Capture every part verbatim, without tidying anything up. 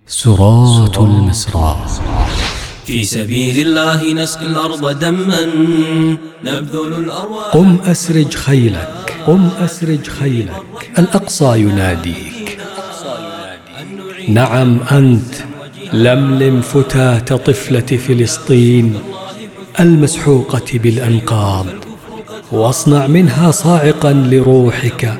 سرات المسرى. في سبيل الله نسقي الأرض دما نبذل الأرواح. قم أسرج خيلك، قم أسرج خيلك، الأقصى يناديك. نعم أنت، لملم فتاة طفلة فلسطين المسحوقة بالأنقاض، واصنع منها صاعقا لروحك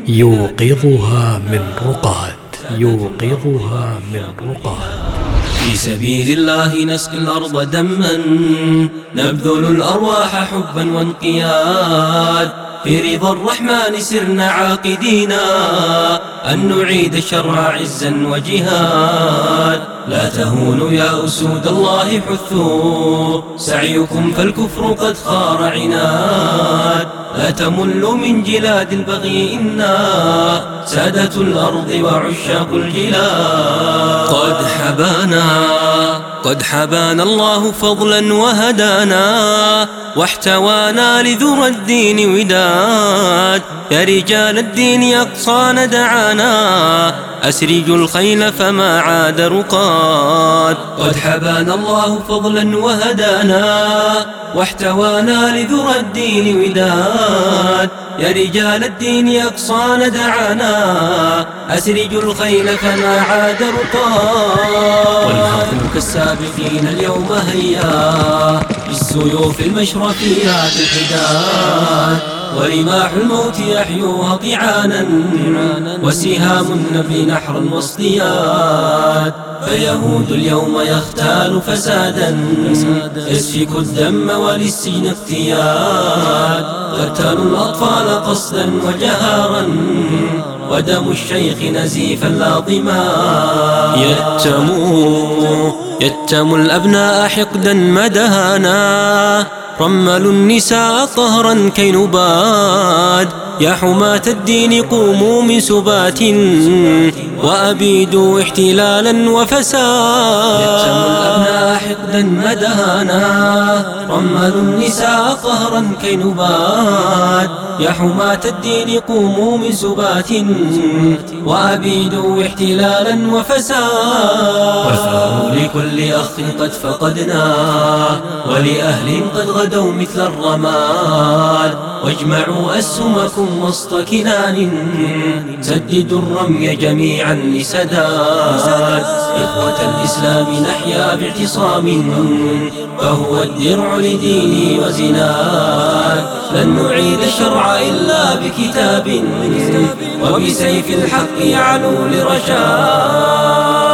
يوقظها من رقاد، يوقظها من رقاد. في سبيل الله نسقي الأرض دما نبذل الأرواح حبا وانقياد. في رضا الرحمن سرنا عاقدينا أن نعيد الشرع عزا وجهاد. لا تهونوا يا أسود الله، حثوا سعيكم فالكفر قد خار عناد. لا تملوا من جلاد البغي، إنا سادة الأرض وعشاق الجلاد. قد حبانا قد حبانا الله فضلا وهدانا، واحتوانا لذرى الدين وداد. يا رجال الدين أقصانا دعانا، أسرجوا الخيل فما عاد رقاد. قد حبانا الله فضلا وهدانا، واحتوانا لذرى الدين وداد. يا رجال الدين أقصانا دعانا، أسرجوا الخيل فما عاد رقاد. والحرب كالسابقين اليوم هيا، بالسيوف المشرفيات الحداد. ورماح الموت يحيوها طعانا، وسهام النبي نحرا واصطياد. فيهود اليوم يختال فسادا، يسفك الدم وللسجن اقتياد. قتلوا الأطفال قصدا وجهارا، ودم الشيخ نزيفا لا ضماد. يتموا يتموا الأبناء حقدا مدهانا، رملوا النساء قهرا كي نباد. يا حماة الدين قوموا من سبات، وأبيدوا احتلالا وفساد. يتموا الأبناء حقدا مدهانا، رملوا النساء قهرا كي نباد. يا حماة الدين قوموا من سبات، وأبيدوا احتلالا وفساد. وثاروا لكل أخ قد فقدناه، ولأهل قد غدوا مثل الرماد. واجمعوا أسهمكم وسط كنان، سددوا الرمي جميعا لسداد. إخوة الإسلام نحيا باعتصام، فهو الدرع لديني وزناد. لن نعيد الشرع إلا بكتاب، وبسيف الحق يعلو لرشاد.